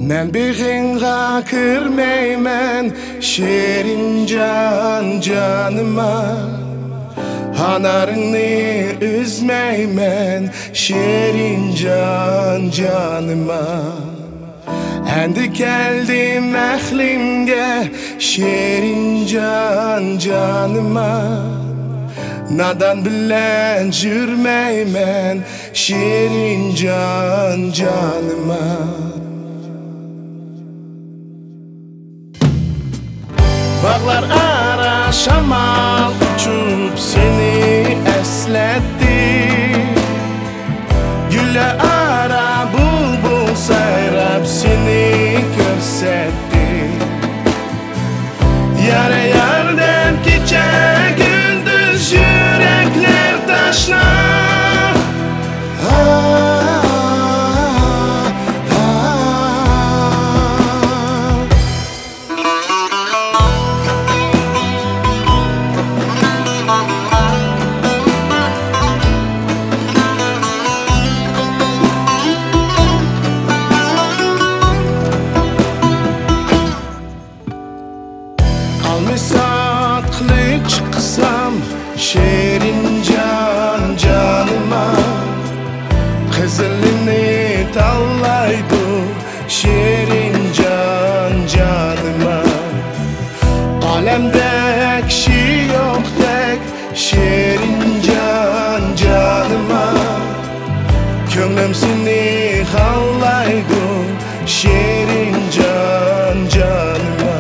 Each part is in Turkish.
Men beg'inga kirmeymen şerin can canıma. Hanarını üzmeymen şerin can canıma. Endi geldim ehlimge şerin can canıma. Nadan bilen jürmeymen şerin can canıma. Bağlar ara şamal uçup seni esletti. Gülle ara bulbul sayrap seni görsetti. Yare yardan gece gündüz yürekler taşlar. Almisat kılıç kısam şerin can canıma. Kızılını tallaydı şerin can canıma. Alemde ekşi yok tek şerin can canıma. Kömlüm seni hallaydı şerin can canıma.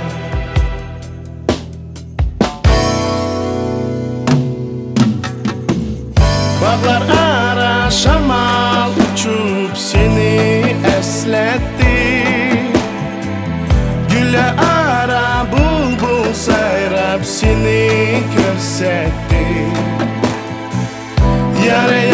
Bağlar ara şamal uçup seni esletti. Gülle ara bulbul sayrap seni görsetti. Yare